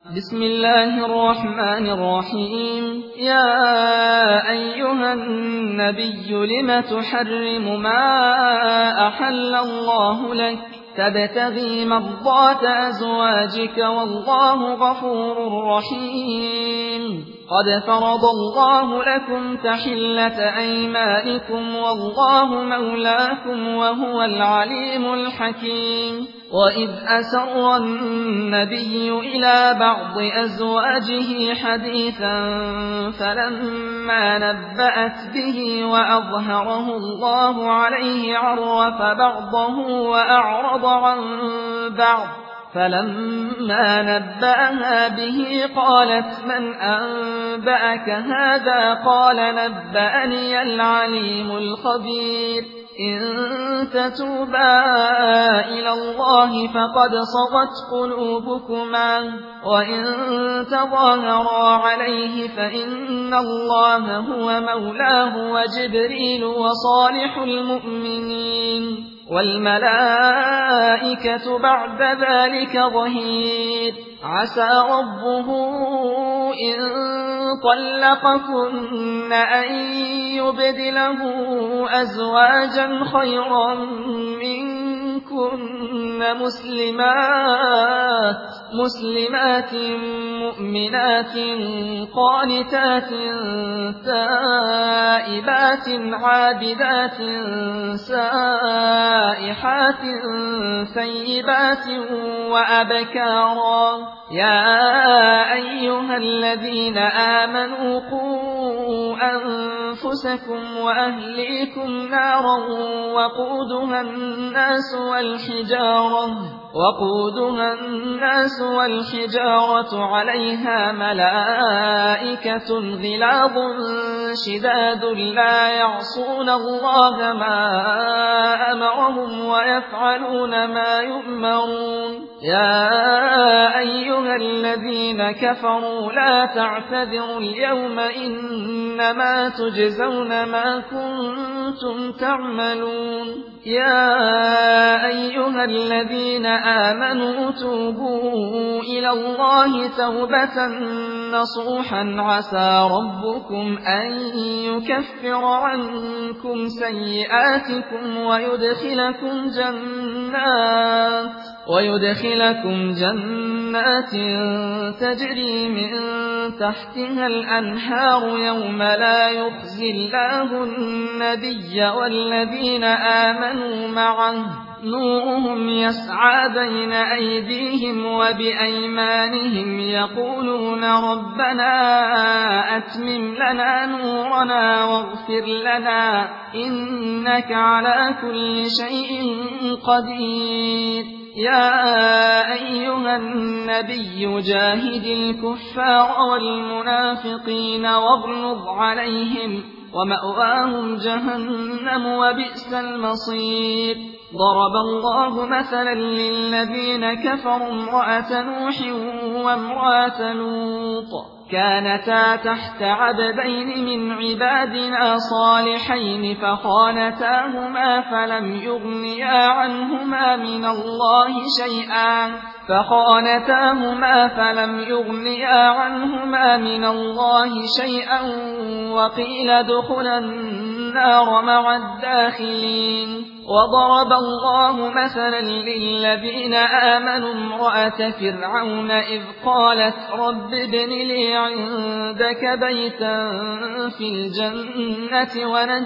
بسم الله الرحمن الرحيم. يا أيها النبي لم تحرم ما أحل الله لك تبتغي مرضات أزواجك والله غفور رحيم. قد فرض الله لكم تحلة أيمانكم والله مولاكم وهو العليم الحكيم. وإذ أسر النبي إلى بعض أزواجه حديثا فلما نبأت به وأظهره الله عليه عرف بعضه وأعرض عن بعض، فلما نبأها به قالت من أنبأك هذا؟ قال نبأني العليم الخبير. إن تتوبا إلى الله فقد صغت قلوبكما وإن تظاهرا عليه فإن الله هو مولاه وجبريل وصالح المؤمنين والملائكة بعد ذلك ظهير. عسى ربه إن طلقكن أن يبدله أزواجا خيرا منكن مسلمات مؤمنات قانتات تائبات عابدات سائحات ثيبات وأبكارا. يا أيها الذين آمنوا قوا أنفسكم وأهليكم نارا وقودها الناس والحجارة عليها ملائكة غلاظ شداد لا يعصون الله ما أمرهم ويفعلون ما يؤمرون. يا أيها الذين كفروا لا تعتذروا اليوم إنما تجزون ما كنتم تعملون. يا أيها الذين آمنوا توبوا إلى الله توبة نصوحا عسى ربكم أن يكفر عنكم سيئاتكم ويدخلكم جنات تجري من تحتها الأنهار يوم لا يخزي الله النبي والذين آمنوا معه نورهم يسعى بين أيديهم وبأيمانهم يقولون ربنا أتمم لنا نورنا واغفر لنا إنك على كل شيء قدير. يا أيها النبي جاهد الكفار والمنافقين واغلظ عليهم ومأواهم جهنم وبئس المصير. ضرب الله مثلا للذين كفروا امرأة نوح وامرأة لوط كانتا تحت عبدين من عبادنا صالحين فخانتاهما فلم يغنيا عنهما من الله شيئا وقيل ادخلا النار مع الداخلين. وضرب الله مثلا للذين آمنوا امرأة فرعون إذ قالت رب ابن لي عندك بيتا في الجنة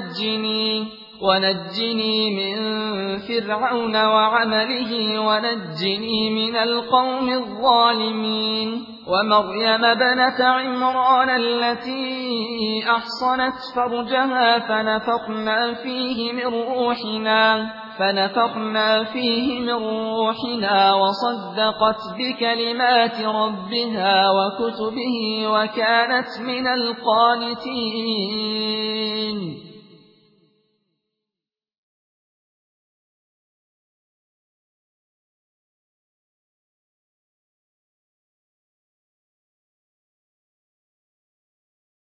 ونجني من فرعون وعمله ونجني من القوم الظالمين. ومريم ابنة عمران التي أحصنت فرجها فنفخنا فيه من روحنا وصدقت بكلمات ربها وكتبه وكانت من القانتين.